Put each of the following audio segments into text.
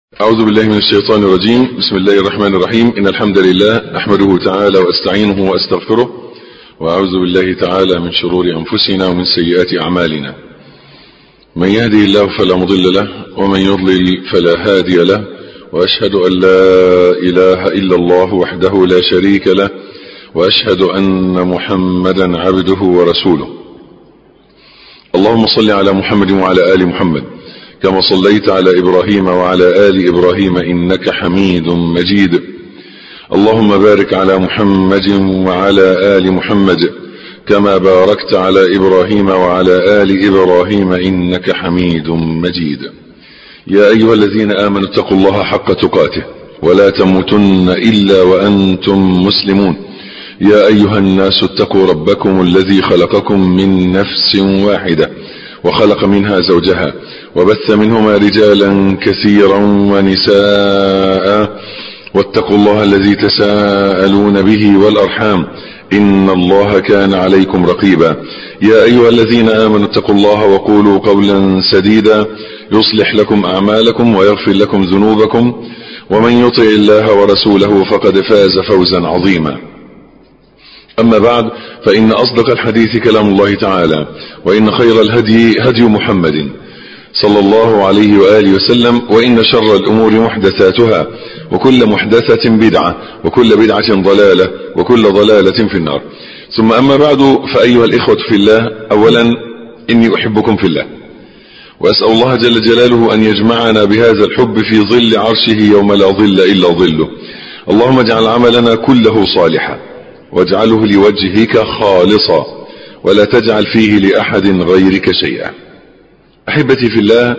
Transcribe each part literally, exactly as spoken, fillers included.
أعوذ بالله من الشيطان الرجيم. بسم الله الرحمن الرحيم. إن الحمد لله نحمده تعالى وأستعينه وأستغفره، وأعوذ بالله تعالى من شرور أنفسنا ومن سيئات أعمالنا. من يهدي الله فلا مضل له، ومن يضلل فلا هادي له، وأشهد أن لا إله إلا الله وحده لا شريك له، وأشهد أن محمدا عبده ورسوله. اللهم صل على محمد وعلى آل محمد كما صليت على إبراهيم وعلى آل إبراهيم إنك حميد مجيد. اللهم بارك على محمد وعلى آل محمد كما باركت على إبراهيم وعلى آل إبراهيم إنك حميد مجيد. يا أيها الذين آمنوا اتقوا الله حق تقاته ولا تموتن إلا وأنتم مسلمون. يا أيها الناس اتقوا ربكم الذي خلقكم من نفس واحدة وخلق منها زوجها وبث منهما رجالا كثيرا ونساء، واتقوا الله الذي تساءلون به والأرحام إن الله كان عليكم رقيبا. يا أيها الذين آمنوا اتقوا الله وقولوا قولا سديدا يصلح لكم أعمالكم ويغفر لكم ذنوبكم، ومن يطع الله ورسوله فقد فاز فوزا عظيما. أما بعد، فإن أصدق الحديث كلام الله تعالى، وإن خير الهدي هدي محمد صلى الله عليه وآله وسلم، وإن شر الأمور محدثاتها، وكل محدثة بدعة، وكل بدعة ضلالة، وكل ضلالة في النار. ثم أما بعد، فأيها الإخوة في الله، أولا إني أحبكم في الله، وأسأل الله جل جلاله أن يجمعنا بهذا الحب في ظل عرشه يوم لا ظل إلا ظله. اللهم اجعل عملنا كله صالحا، واجعله لوجهك خالصا، ولا تجعل فيه لأحد غيرك شيئا. أحبتي في الله،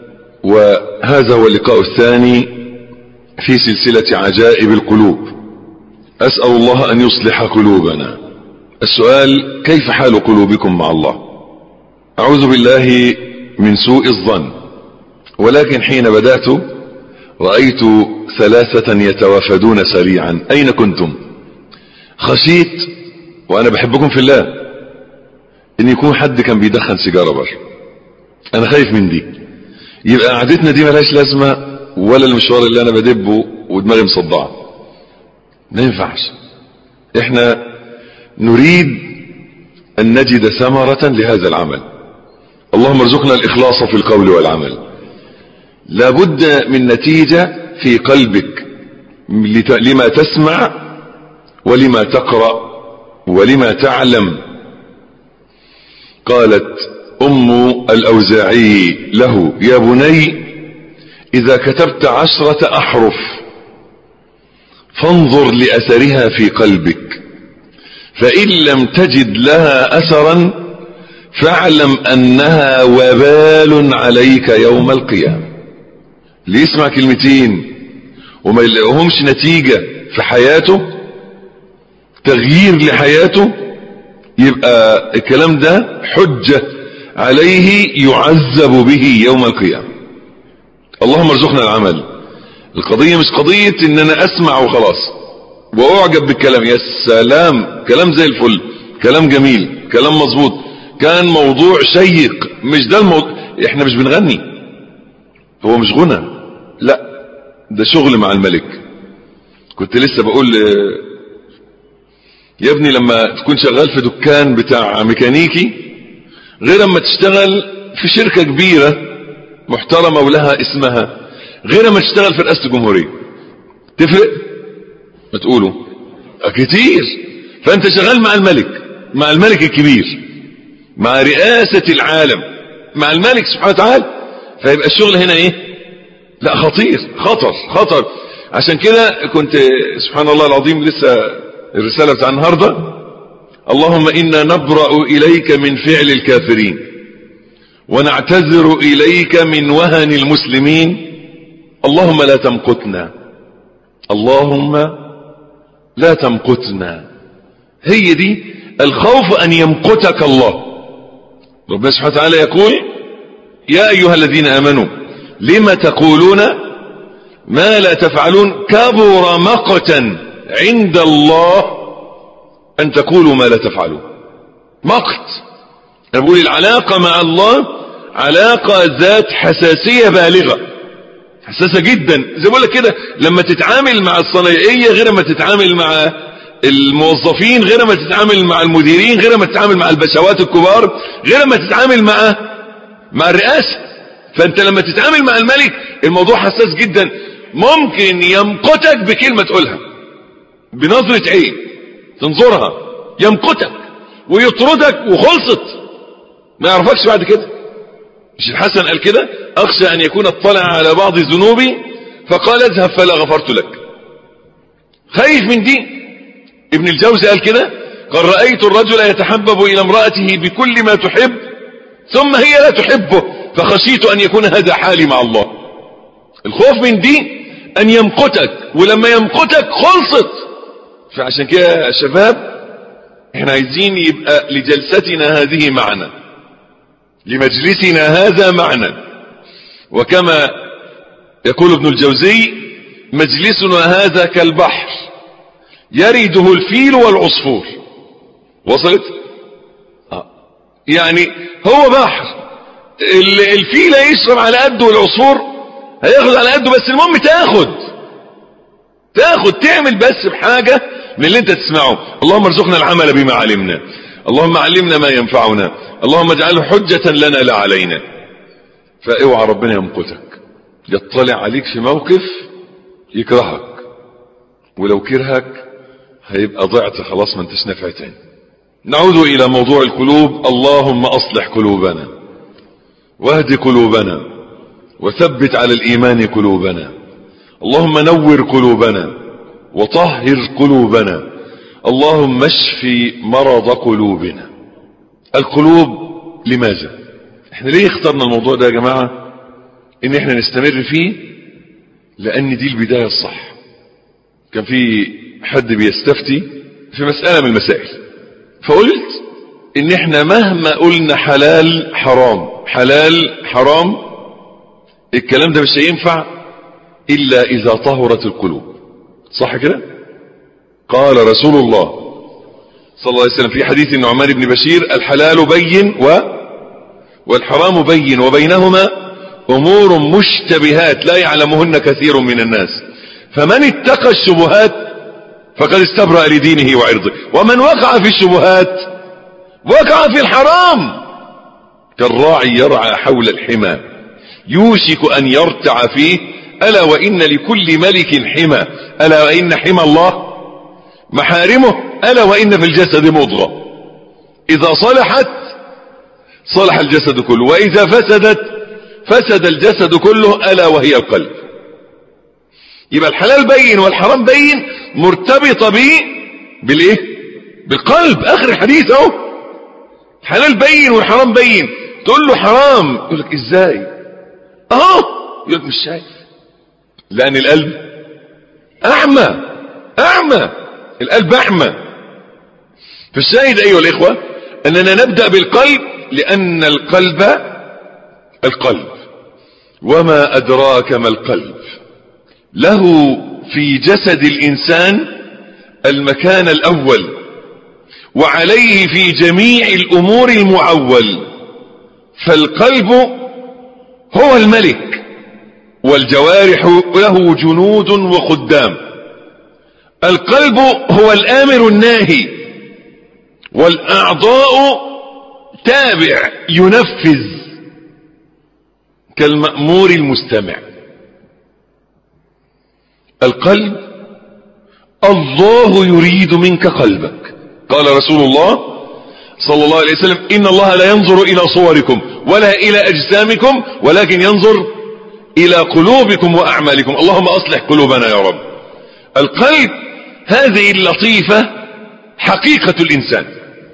وهذا هو اللقاء الثاني في سلسلة عجائب القلوب. أسأل الله أن يصلح قلوبنا. السؤال: كيف حال قلوبكم مع الله؟ أعوذ بالله من سوء الظن، ولكن حين بدأت رأيت ثلاثة يتوافدون سريعا. أين كنتم؟ خشيت، وأنا بحبكم في الله، إن يكون حد كان بيدخن سيجارة بره. أنا خايف من دي، يبقى قعدتنا دي ملهاش لازمة، ولا المشوار اللي أنا بدبه ودماغي مصدعة. ما ينفعش. إحنا نريد أن نجد ثمرة لهذا العمل. اللهم ارزقنا الإخلاص في القول والعمل. لابد من نتيجة في قلبك لما تسمع ولما تقرأ ولما تعلم. قالت أم الأوزاعي له: يا بني، إذا كتبت عشرة أحرف فانظر لأثرها في قلبك، فإن لم تجد لها أثرا فاعلم أنها وبال عليك يوم القيامة. اللي يسمع كلمتين وما يلاقيهمش نتيجة في حياته، تغيير لحياته، يبقى الكلام ده حجة عليه يعذب به يوم القيامة. اللهم ارزقنا العمل. القضية مش قضية ان انا اسمع وخلاص واعجب بالكلام. يا سلام، كلام زي الفل، كلام جميل، كلام مظبوط، كان موضوع شيق. مش ده الموضوع. احنا مش بنغني، هو مش غنى، لا، ده شغل مع الملك. كنت لسه بقول يا ابني، لما تكون شغال في دكان بتاع ميكانيكي غير لما تشتغل في شركة كبيرة محترمة ولها اسمها، غير لما تشتغل في رئاسة الجمهورية. تفرق؟ ما تقولوا كتير. فانت شغال مع الملك، مع الملك الكبير، مع رئاسة العالم، مع الملك سبحانه وتعالى. فيبقى الشغل هنا ايه؟ لا، خطير، خطر خطر. عشان كده كنت سبحان الله العظيم لسه الرسالة بتاع النهاردة: اللهم إنا نبرأ إليك من فعل الكافرين، ونعتذر إليك من وهن المسلمين. اللهم لا تمقتنا، اللهم لا تمقتنا. هي دي الخوف، أن يمقتك الله. ربنا سبحانه وتعالى يقول: يا أيها الذين آمنوا لما تقولون ما لا تفعلون، كبر مقتا عند الله أن تقولوا ما لا تفعلون. مقت. أنا بقول العلاقة مع الله علاقة ذات حساسية بالغة، حساسة جدا. زي بقول لك كده، لما تتعامل مع الصنايعية غير ما تتعامل مع الموظفين، غير ما تتعامل مع المديرين، غير ما تتعامل مع البشوات الكبار، غير ما تتعامل مع مع الرئاسة. فانت لما تتعامل مع الملك الموضوع حساس جدا، ممكن يمقتك بكلمة تقولها، بنظرة عين تنظرها يمقتك ويطردك وخلصت، ما يعرفكش بعد كده. مش الحسن قال كده؟ اخشى ان يكون اطلع على بعض ذنوبي فقال اذهب فلا غفرت لك. خايف من دي. ابن الجوزي قال كده، قال رأيت الرجل يتحبب الى امرأته بكل ما تحب ثم هي لا تحبه فخشيت ان يكون هذا حالي مع الله. الخوف من دي ان يمقتك، ولما يمقتك خلصت. فعشان كده يا شباب احنا عايزين يبقى لجلستنا هذه معنى، لمجلسنا هذا معنى. وكما يقول ابن الجوزي مجلسنا هذا كالبحر يرده الفيل والعصفور. وصلت؟ آه. يعني هو بحر، الفيل هيشرب على قده والعصفور هياخد على قده، بس المهم تاخد تاخد تعمل بس بحاجة من اللي انت تسمعه. اللهم ارزقنا العمل بما علمنا، اللهم علمنا ما ينفعنا، اللهم اجعله حجة لنا لا علينا. فاوعى ربنا يمقتك، يطلع عليك في موقف يكرهك، ولو كرهك هيبقى ضعت خلاص، ما انتش نافع تاني. نعود الى موضوع القلوب. اللهم اصلح قلوبنا واهد قلوبنا وثبت على الايمان قلوبنا. اللهم نور قلوبنا وطهر قلوبنا. اللهم اشف مرض قلوبنا. القلوب لماذا؟ احنا ليه اخترنا الموضوع ده يا جماعة ان احنا نستمر فيه؟ لان دي البداية الصح. كان في حد بيستفتي في مسألة من المسائل، فقلت ان احنا مهما قلنا حلال حرام حلال حرام، الكلام ده مش هينفع الا اذا طهرت القلوب. صح كده؟ قال رسول الله صلى الله عليه وسلم في حديث النعمان بن بشير الحلال بين و والحرام بين وبينهما امور مشتبهات لا يعلمهن كثير من الناس، فمن اتقى الشبهات فقد استبرأ لدينه وعرضه، ومن وقع في الشبهات وقع في الحرام. كالراعي يرعى حول الحمى يوشك ان يرتع فيه، الا وان لكل ملك حمى، الا وان حمى الله محارمه، الا وان في الجسد مضغة اذا صلحت صلح الجسد كله، واذا فسدت فسد الجسد كله، الا وهي القلب. يبقى الحلال بين والحرام بين، مرتبطة به بالايه؟ بالقلب. اخر الحديث اهو، الحلال بين والحرام بين. تقول له حرام يقول لك ازاي؟ اهو يقول لك مش شايف، لان القلب اعمى اعمى القلب اعمى. فالشاهد ايها الاخوة اننا نبدأ بالقلب، لان القلب القلب وما ادراك ما القلب، له في جسد الانسان المكان الاول، وعليه في جميع الامور المعول. فالقلب هو الملك، والجوارح له جنود وخدام. القلب هو الامر الناهي، والاعضاء تابع ينفذ كالمأمور المستمع. القلب الله يريد منك قلبك. قال رسول الله صلى الله عليه وسلم إن الله لا ينظر إلى صوركم ولا إلى أجسامكم ولكن ينظر إلى قلوبكم وأعمالكم. اللهم أصلح قلوبنا يا رب. القلب هذه اللطيفة حقيقة الإنسان،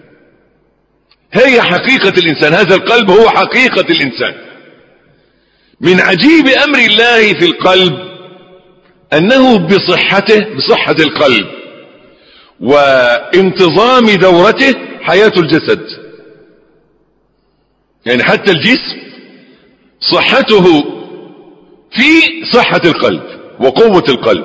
هي حقيقة الإنسان. هذا القلب هو حقيقة الإنسان. من عجيب أمر الله في القلب أنه بصحته، بصحة القلب وانتظام دورته حياة الجسد. يعني حتى الجسم صحته في صحة القلب وقوة القلب،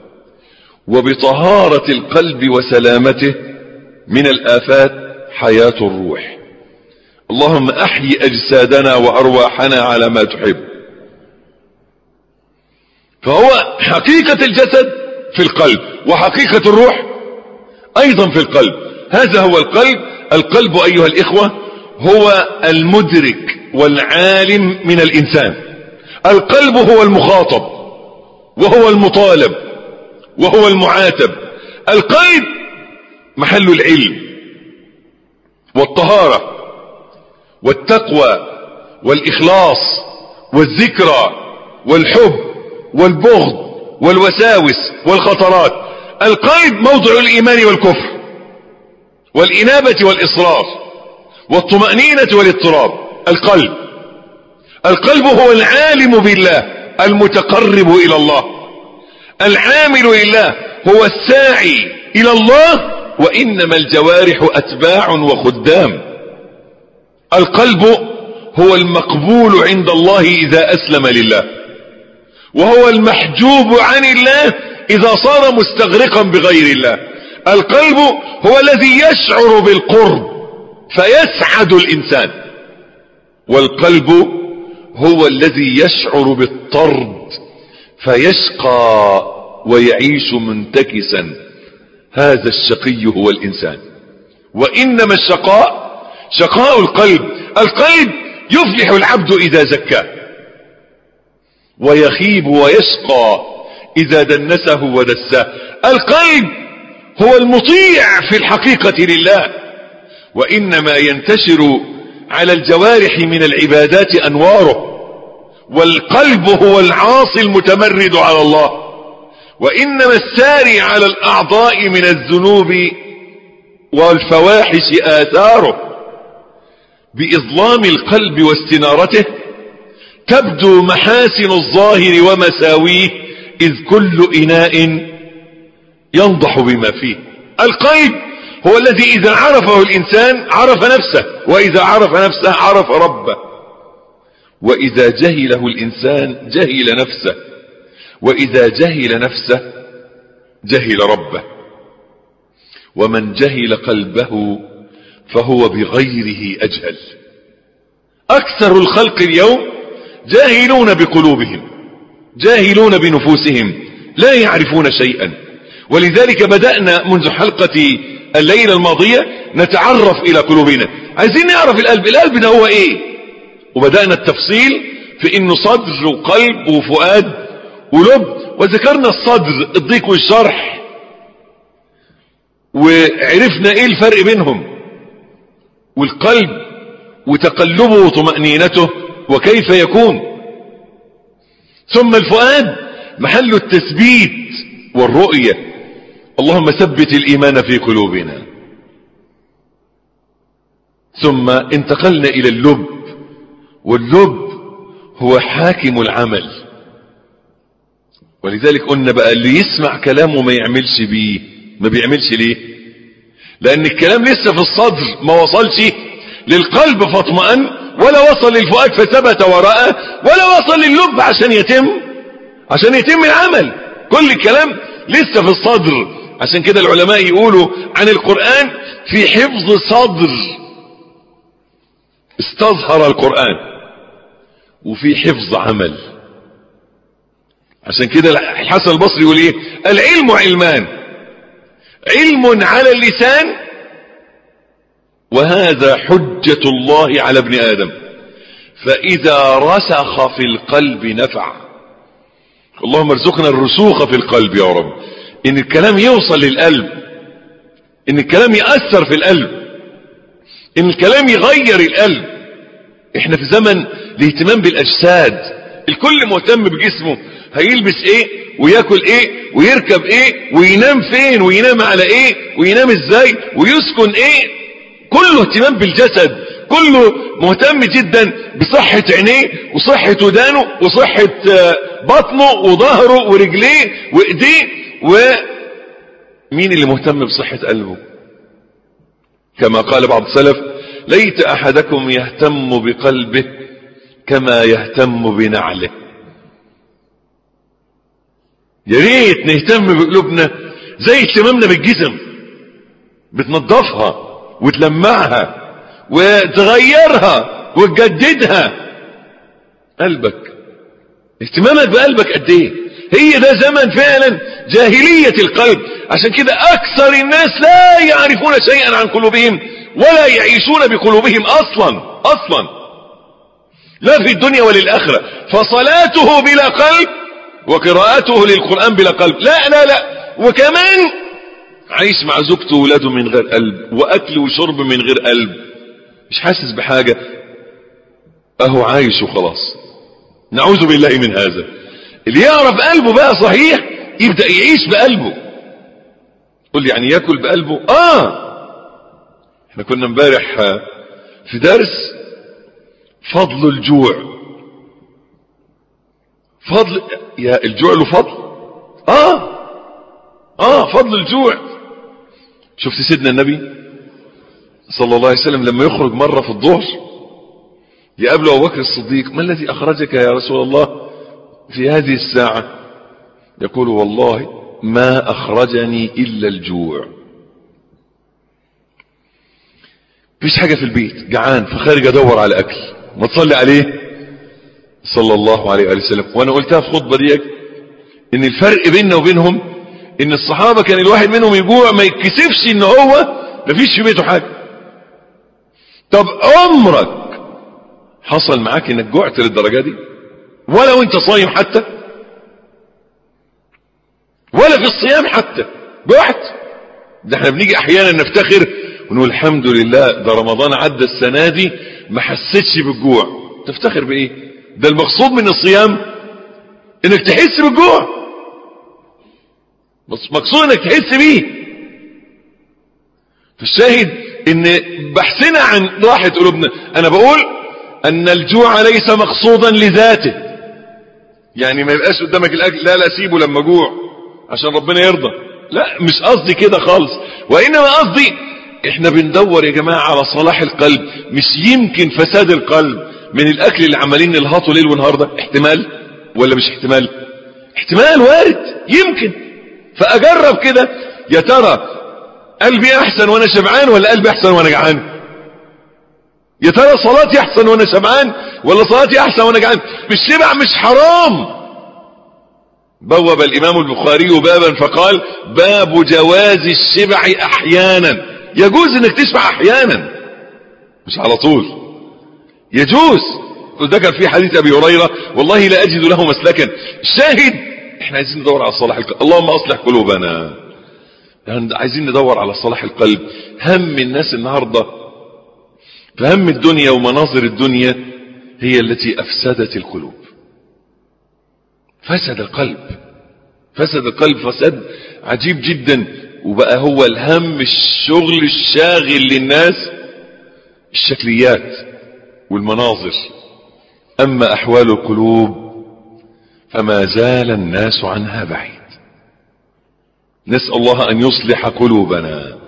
وبطهارة القلب وسلامته من الآفات حياة الروح. اللهم أحيي أجسادنا وأرواحنا على ما تحب. فهو حقيقة الجسد في القلب، وحقيقة الروح ايضا في القلب. هذا هو القلب. القلب ايها الاخوة هو المدرك والعالم من الانسان. القلب هو المخاطب وهو المطالب وهو المعاتب. القلب محل العلم والطهارة والتقوى والإخلاص والذكرى والحب والبغض والوساوس والخطرات. القلب موضع الإيمان والكفر والإنابة والإصرار والطمأنينة والاضطراب. القلب القلب هو العالم بالله المتقرب إلى الله، العامل لله، هو الساعي إلى الله، وإنما الجوارح أتباع وخدام. القلب هو المقبول عند الله إذا أسلم لله، وهو المحجوب عن الله إذا صار مستغرقا بغير الله. القلب هو الذي يشعر بالقرب فيسعد الإنسان، والقلب هو الذي يشعر بالطرد فيشقى ويعيش منتكسا. هذا الشقي هو الإنسان، وإنما الشقاء شقاء القلب. القلب يفلح العبد إذا زكاه، ويخيب ويشقى إذا دنسه ودساه. القلب هو المطيع في الحقيقة لله، وإنما ينتشر على الجوارح من العبادات أنواره. والقلب هو العاصي المتمرد على الله، وإنما الساري على الأعضاء من الذنوب والفواحش آثاره. بإظلام القلب واستنارته تبدو محاسن الظاهر ومساويه، إذ كل إناء ينضح بما فيه. القلب هو الذي إذا عرفه الإنسان عرف نفسه، وإذا عرف نفسه عرف ربه، وإذا جهله الإنسان جهل نفسه، وإذا جهل نفسه جهل ربه. ومن جهل قلبه فهو بغيره أجهل. أكثر الخلق اليوم جاهلون بقلوبهم، جاهلون بنفوسهم، لا يعرفون شيئا. ولذلك بدأنا منذ حلقة الليلة الماضية نتعرف إلى قلوبنا. عايزين نعرف القلب، القلب ده هو إيه؟ وبدأنا التفصيل في إنه صدر وقلب وفؤاد ولب، وذكرنا الصدر الضيق والشرح، وعرفنا إيه الفرق بينهم. والقلب وتقلبه وطمأنينته وكيف يكون. ثم الفؤاد محل التثبيت والرؤية. اللهم ثبت الإيمان في قلوبنا. ثم انتقلنا إلى اللب، واللب هو حاكم العمل. ولذلك قلنا بقى اللي يسمع كلامه ما يعملش بيه، ما بيعملش ليه؟ لأن الكلام لسه في الصدر ما وصلش للقلب فاطمأن، ولا وصل للفؤاد فثبت وراءه، ولا وصل لللب عشان يتم عشان يتم العمل. كل الكلام لسه في الصدر. عشان كده العلماء يقولوا عن القرآن في حفظ صدر استظهر القرآن، وفي حفظ عمل. عشان كده الحسن البصري يقول ايه؟ العلم علمان، علم على اللسان، وهذا حجة الله على ابن آدم، فإذا رسخ في القلب نفع. اللهم ارزقنا الرسوخ في القلب يا رب، ان الكلام يوصل للقلب، ان الكلام يأثر في القلب، ان الكلام يغير القلب. احنا في زمن الاهتمام بالاجساد، الكل مهتم بجسمه، هيلبس ايه وياكل ايه ويركب ايه وينام فين وينام على ايه وينام ازاي ويسكن ايه. كله اهتمام بالجسد، كله مهتم جدا بصحة عينيه وصحة ودانه وصحة بطنه وظهره ورجليه وايديه. ومين اللي مهتم بصحة قلبه؟ كما قال بعض السلف: ليت احدكم يهتم بقلبه كما يهتم بنعله. يا ريت نهتم بقلوبنا زي اهتمامنا بالجسم، بتنظفها وتلمعها وتغيرها وتجددها. قلبك، اهتمامك بقلبك قد ايه؟ هي ده زمن فعلا جاهلية القلب. عشان كده اكثر الناس لا يعرفون شيئا عن قلوبهم ولا يعيشون بقلوبهم اصلا اصلا، لا في الدنيا وللآخرة. فصلاته بلا قلب وقراءته للقرآن بلا قلب، لا لا لا، وكمان عايش مع زوجته وولاده من غير قلب، واكل وشرب من غير قلب، مش حاسس بحاجة، اهو عايش وخلاص. نعوذ بالله من هذا. اللي يعرف قلبه بقى صحيح يبدأ يعيش بقلبه. قل لي يعني ياكل بقلبه؟ اه احنا كنا امبارح في درس فضل الجوع. فضل يا الجوع له فضل. اه اه فضل الجوع. شفت سيدنا النبي صلى الله عليه وسلم لما يخرج مرة في الظهر يقابله أبو بكر الصديق: ما الذي أخرجك يا رسول الله في هذه الساعة؟ يقول: والله ما أخرجني إلا الجوع. مفيش حاجة في البيت، جعان، فخارج أدور على أكل. ما تصلي عليه صلى الله عليه وسلم. وأنا قلتها في خطبة ديك إن الفرق بيننا وبينهم إن الصحابة كان الواحد منهم يجوع ما يتكسفش إن هو مفيش في بيته حاجة. طب عمرك حصل معاك إنك جوعت للدرجة دي؟ ولا وانت صايم حتى، ولا في الصيام حتى جوعت؟ ده احنا بنيجي احيانا نفتخر ونقول الحمد لله ده رمضان عدى السنة دي ما حسيتش بالجوع. تفتخر بايه؟ ده المقصود من الصيام انك تحس بالجوع، بس مقصود انك تحس بيه. فالشاهد ان بحثنا عن راحة قلوبنا. انا بقول ان الجوع ليس مقصودا لذاته، يعني ما يبقاش قدامك الاكل لا لا سيبه لما جوع عشان ربنا يرضى، لا مش قصدي كده خالص. وانما قصدي احنا بندور يا جماعة على صلاح القلب. مش يمكن فساد القلب من الاكل اللي عمالين نلهطه ليل ونهار ده؟ احتمال ولا مش احتمال؟ احتمال وارد، يمكن. فاجرب كده، يا ترى قلبي احسن وانا شبعان ولا قلبي احسن وانا جعان؟ يا ترى صلاتي احسن وانا شبعان ولا صلاتي احسن وانا جعان؟ مش شبع مش حرام. بوب الامام البخاري بابا فقال: باب جواز الشبع احيانا. يجوز انك تشبع احيانا مش على طول، يجوز. ده كان في حديث ابي هريره: والله لا اجد له مسلكا. الشاهد احنا عايزين ندور على صلاح القلب. اللهم اصلح قلوبنا. عايزين ندور على صلاح القلب. هم الناس النهارده فهم الدنيا ومناظر الدنيا هي التي افسدت القلوب. فسد القلب، فسد القلب فساد عجيب جدا. وبقى هو الهم الشغل الشاغل للناس الشكليات والمناظر. اما احوال القلوب فما زال الناس عنها بعيد. نسأل الله ان يصلح قلوبنا.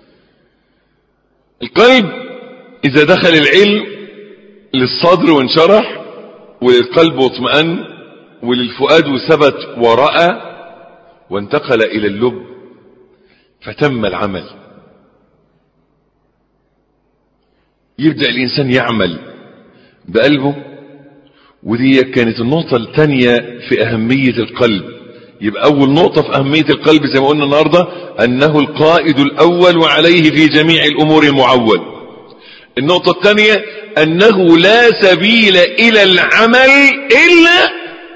القلب اذا دخل العلم للصدر وانشرح، وللقلب واطمئن، وللفؤاد وثبت ورأى، وانتقل الى اللب فتم العمل. يبدأ الانسان يعمل بقلبه. ودي كانت النقطة الثانية في اهمية القلب. يبقى اول نقطة في اهمية القلب زي ما قلنا النهاردة انه القائد الاول وعليه في جميع الامور المعول. النقطة الثانية انه لا سبيل الى العمل الا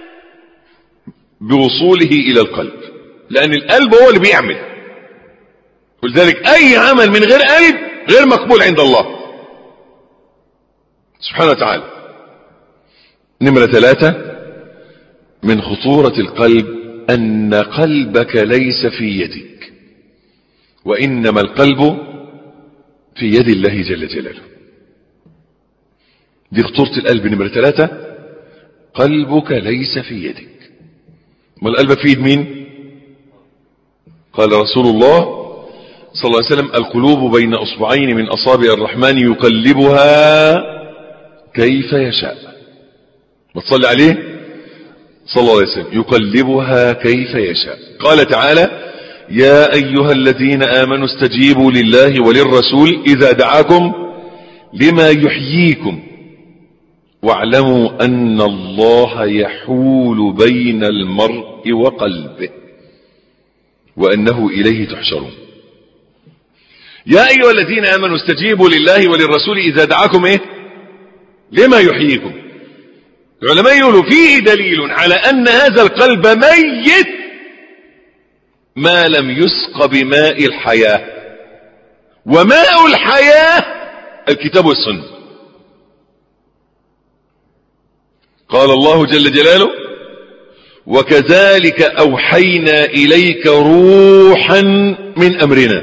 بوصوله الى القلب، لان القلب هو اللي بيعمل. ولذلك اي عمل من غير قلب غير مقبول عند الله سبحانه وتعالى. نمرة ثلاثة من خطورة القلب ان قلبك ليس في يدك، وانما القلب في يد الله جل جلاله. دي خطورة القلب. نمرة ثلاثة قلبك ليس في يدك. ما القلب في يد مين؟ قال رسول الله صلى الله عليه وسلم: القلوب بين اصبعين من اصابع الرحمن يقلبها كيف يشاء. ما تصلي عليه صلى الله عليه وسلم: يقلبها كيف يشاء. قال تعالى: يا ايها الذين امنوا استجيبوا لله وللرسول اذا دعاكم لما يحييكم. واعلموا أن الله يحول بين المرء وقلبه وأنه إليه تحشرون. يا أيها الذين آمنوا استجيبوا لله وللرسول إذا دعاكم إيه لما يحييكم. العلماء يقولوا فيه دليل على أن هذا القلب ميت ما لم يسق بماء الحياة، وماء الحياة الكتاب والسنة. قال الله جل جلاله وكذلك أوحينا إليك روحا من أمرنا.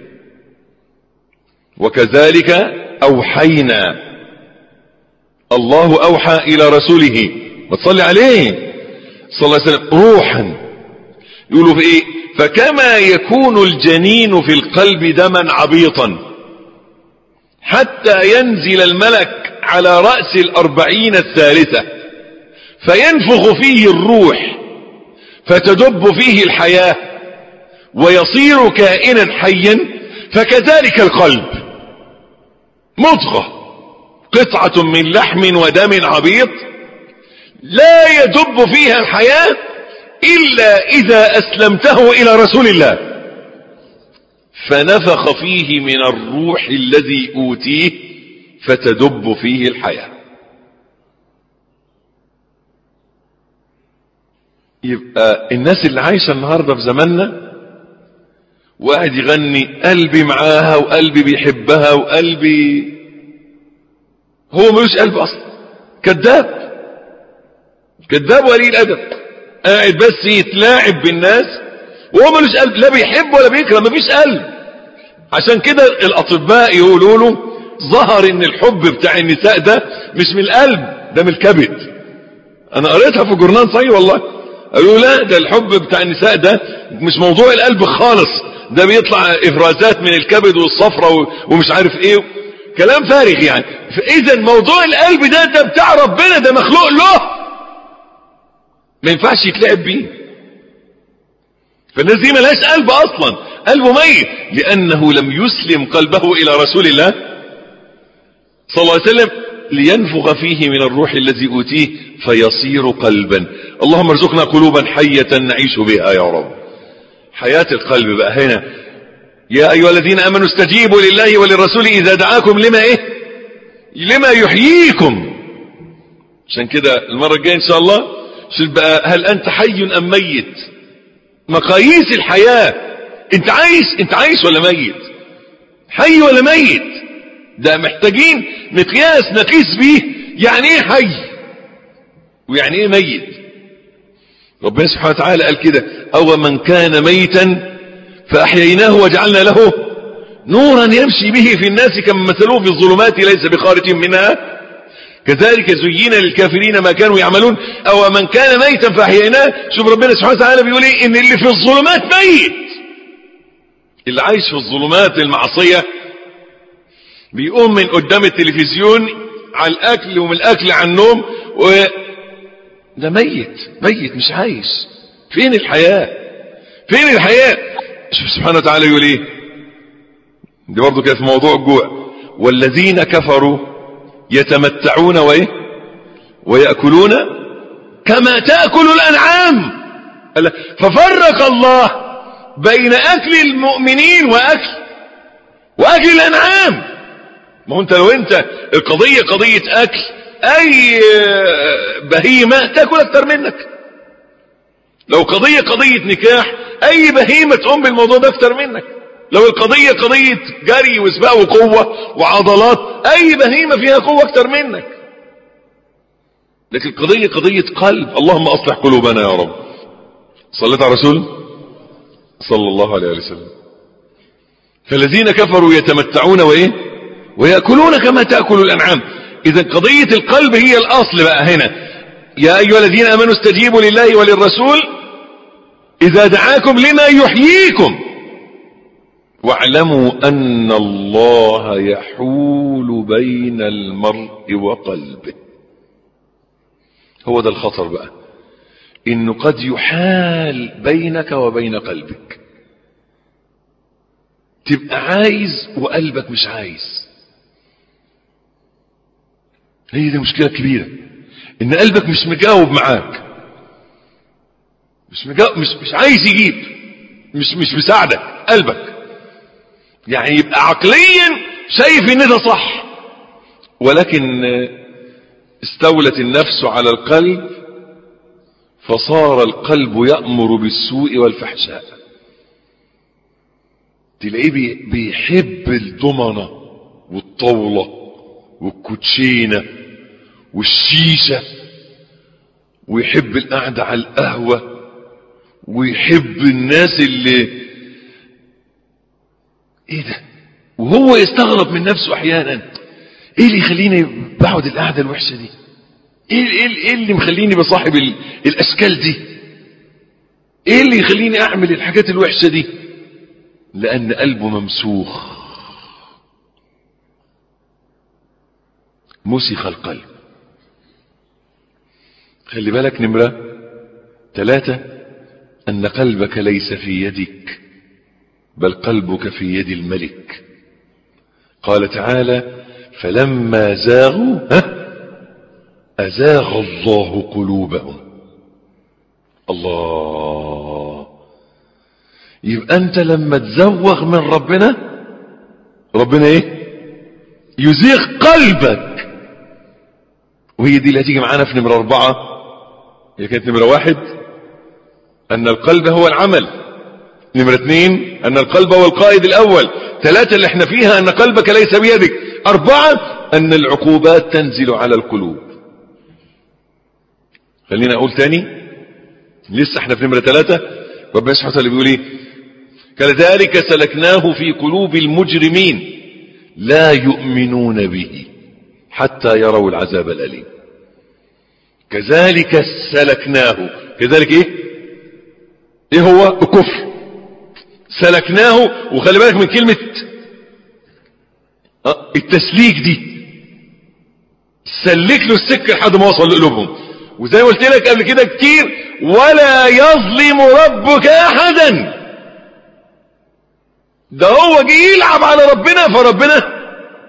وكذلك أوحينا، الله أوحى إلى رسوله وتصلي عليه صلى الله عليه وسلم روحا. يقولوا في إيه؟ فكما يكون الجنين في القلب دما عبيطا حتى ينزل الملك على رأس الأربعين الثالثة فينفخ فيه الروح فتدب فيه الحياة ويصير كائنا حيا، فكذلك القلب مضغة قطعة من لحم ودم عبيط لا يدب فيها الحياة إلا إذا أسلمته إلى رسول الله فنفخ فيه من الروح الذي أوتيه فتدب فيه الحياة. يبقى الناس اللي عايشة النهاردة في زماننا وقاعد يغني قلبي معاها وقلبي بيحبها وقلبي، هو ملوش قلب أصلا، كذاب كذاب وقليل أدب، قاعد بس يتلاعب بالناس وهو ملوش قلب، لا بيحب ولا بيكره، مفيش قلب. عشان كده الأطباء يقولوا له ظهر ان الحب بتاع النساء ده مش من القلب، ده من الكبد. انا قريتها في جورنال صحيح والله، قالوا لا ده الحب بتاع النساء ده مش موضوع القلب خالص، ده بيطلع افرازات من الكبد والصفرة ومش عارف ايه، كلام فارغ يعني. فاذا موضوع القلب ده ده بتاع ربنا، ده مخلوق له، ما ينفعش يتلعب بيه. فالناس دي ملهاش قلب اصلا، قلبه ميت لانه لم يسلم قلبه الى رسول الله صلى الله عليه وسلم لينفخ فيه من الروح الذي اوتيه فيصير قلبا. اللهم ارزقنا قلوبا حية نعيش بها يا رب. حياة القلب بقى هنا. يا ايها الذين امنوا استجيبوا لله وللرسول اذا دعاكم لما ايه لما يحييكم. عشان كده المرة الجاية ان شاء الله شوف بقى هل انت حي ام ميت، مقاييس الحياة. انت عايش انت عايش ولا ميت، حي ولا ميت؟ ده محتاجين مقياس نقيس بيه يعني ايه حي ويعني ايه ميت. ربنا سبحانه وتعالى قال كده او من كان ميتا فاحييناه وجعلنا له نورا يمشي به في الناس كمن مثلوه في الظلمات ليس بخارج منها كذلك زين للكافرين ما كانوا يعملون. او من كان ميتا فاحييناه. شوف ربنا سبحانه وتعالى بيقول ايه، ان اللي في الظلمات ميت، اللي عايش في الظلمات المعصية بيقوم من قدام التلفزيون على الاكل ومن الاكل على النوم و ده ميت ميت مش عايش. فين الحياة فين الحياة؟ شوف سبحانه وتعالى يقول ايه، دي برضو كده في موضوع الجوع، والذين كفروا يتمتعون وايه ويأكلون كما تأكل الأنعام. ففرق الله بين أكل المؤمنين وأكل وأكل الأنعام. ما هو انت لو انت القضية قضية أكل، أي بهيمة تأكل أكتر منك. لو قضية قضية نكاح، أي بهيمة تقوم بالموضوع ده أكتر منك. لو القضية قضية جري وسباق وقوة وعضلات، أي بهيمة فيها قوة أكتر منك. لكن القضية قضية قلب. اللهم أصلح قلوبنا يا رب. صليت على رسول صلى الله عليه وسلم. فالذين كفروا يتمتعون وإيه ويأكلون كما تأكل الأنعام. إذا قضية القلب هي الأصل بقى هنا. يا أيها الذين آمنوا استجيبوا لله وللرسول إذا دعاكم لما يحييكم واعلموا أن الله يحول بين المرء وقلبه. هو ده الخطر بقى، إنه قد يحال بينك وبين قلبك، تبقى عايز وقلبك مش عايز. هي دي مشكلة كبيرة، ان قلبك مش مجاوب معاك، مش مجاوب، مش مش عايز يجيب، مش مش مساعدك قلبك. يعني يبقى عقليا شايف ان ده صح، ولكن استولت النفس على القلب فصار القلب يأمر بالسوء والفحشاء. تلاقيه بيحب الضمنة والطاولة والكوتشينة والشيشة، ويحب القعدة على القهوة، ويحب الناس اللي ايه ده، وهو يستغرب من نفسه احيانا، ايه اللي يخليني بقعد القعدة الوحشة دي؟ ايه ايه اللي مخليني بصاحب الاشكال دي؟ ايه اللي يخليني اعمل الحاجات الوحشة دي؟ لان قلبه ممسوخ، مسخ القلب. خلي بالك، نمرة ثلاثة، ان قلبك ليس في يدك بل قلبك في يد الملك. قال تعالى: فلما زاغوا ها أزاغ الله قلوبهم. الله، يبقى أنت لما تزوغ من ربنا، ربنا إيه؟ يزيغ قلبك. وهي دي اللي هتيجي معانا في نمرة أربعة. هي كانت نمرة واحد أن القلب هو العمل، نمرة اثنين أن القلب هو القائد الأول، ثلاثة اللي احنا فيها أن قلبك ليس بيدك، أربعة أن العقوبات تنزل على القلوب. خلينا أقول تاني، لسه احنا في نمرة ثلاثة. ربنا سبحانه وتعالى بيقول ايه؟ كذلك سلكناه في قلوب المجرمين لا يؤمنون به حتى يروا العذاب الأليم. كذلك سلكناه، كذلك ايه؟ ايه هو؟ الكفر. سلكناه، وخلي بالك من كلمة التسليك دي، سلك له السكة لحد ما وصل لقلوبهم. وزي ما قلت لك قبل كده كتير، ولا يظلم ربك احدا. ده هو جه يلعب على ربنا، فربنا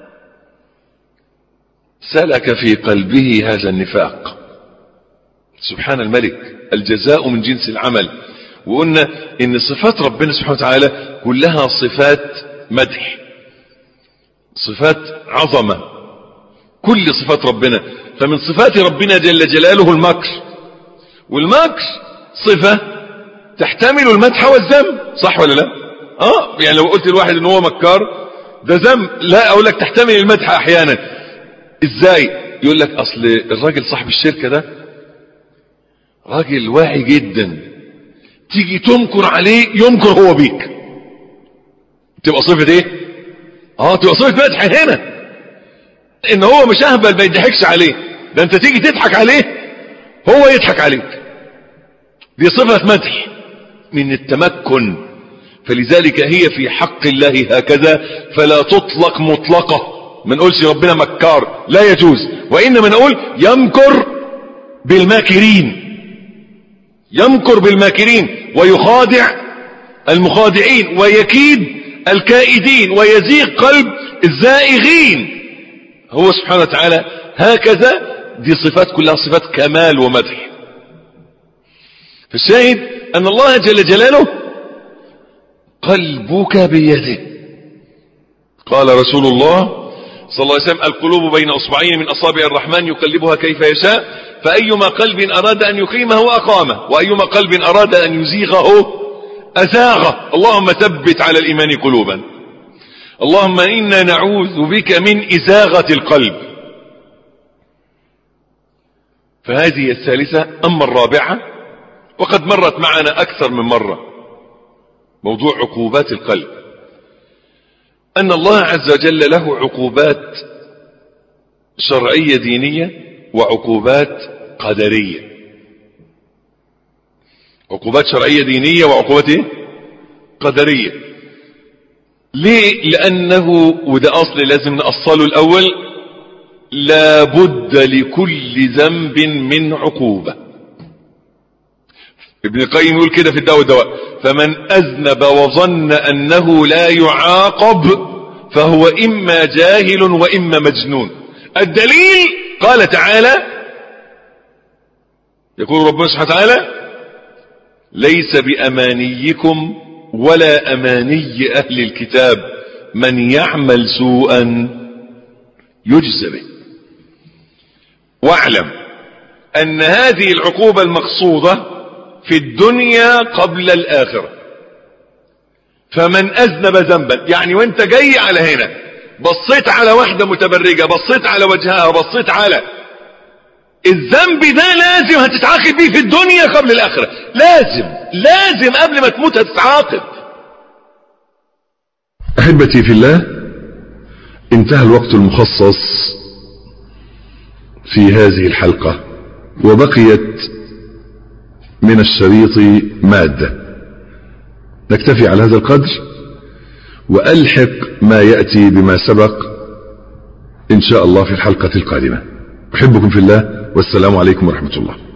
سلك في قلبه هذا النفاق. سبحان الملك، الجزاء من جنس العمل. وقلنا ان صفات ربنا سبحانه وتعالى كلها صفات مدح، صفات عظمة، كل صفات ربنا. فمن صفات ربنا جل جلاله المكر، والمكر صفة تحتمل المدح والذم، صح ولا لا؟ اه يعني لو قلت لواحد ان هو مكار ده ذم، لا اقول لك تحتمل المدح احيانا. ازاي؟ يقول لك اصل الراجل صاحب الشركة ده راجل واعي جدا، تيجي تمكر عليه يمكر هو بيك، تبقى صفة ايه؟ اه تبقى صفة مدح هنا، ان هو مش اهبل ما يضحكش عليه، ده انت تيجي تضحك عليه هو يضحك عليك. دي صفة مدح من التمكن. فلذلك هي في حق الله هكذا، فلا تطلق مطلقة. ما نقولش ربنا مكار، لا يجوز، وإنما نقول يمكر بالماكرين، يمكر بالماكرين ويخادع المخادعين ويكيد الكائدين ويزيغ قلب الزائغين. هو سبحانه وتعالى هكذا. دي صفات كلها صفات كمال ومدح. فالشاهد أن الله جل جلاله قلبك بيده. قال رسول الله صلى الله عليه وسلم: القلوب بين أصبعين من أصابع الرحمن يقلبها كيف يشاء، فأيما قلب أراد أن يقيمه أقامه، وأيما قلب أراد أن يزيغه أزاغه. اللهم ثبت على الإيمان قلوبا. اللهم إنا نعوذ بك من إزاغة القلب. فهذه الثالثة. أما الرابعة وقد مرت معنا أكثر من مرة، موضوع عقوبات القلب. أن الله عز وجل له عقوبات شرعية دينية وعقوبات قدرية. عقوبات شرعية دينية وعقوبات إيه؟ قدرية. ليه؟ لأنه وده أصل لازم نأصله الأول، لا بد لكل ذنب من عقوبة. ابن القيم يقول كده في الدواء والدواء: فمن أذنب وظن أنه لا يعاقب فهو إما جاهل وإما مجنون. الدليل قال تعالى، يقول ربنا سبحانه وتعالى: ليس بأمانيكم ولا أماني أهل الكتاب من يعمل سوءا يجزى به. واعلم أن هذه العقوبة المقصودة في الدنيا قبل الآخرة. فمن أذنب ذنبا، يعني وانت جاي على هنا بصيت على واحدة متبرجة، بصيت على وجهها، بصيت على الذنب ده، لازم هتتعاقب بيه في الدنيا قبل الآخرة. لازم لازم قبل ما تموت هتتعاقب. أحبتي في الله، انتهى الوقت المخصص في هذه الحلقة، وبقيت من الشريط مادة. نكتفي على هذا القدر وألحق ما يأتي بما سبق إن شاء الله في الحلقة القادمة. أحبكم في الله، والسلام عليكم ورحمة الله.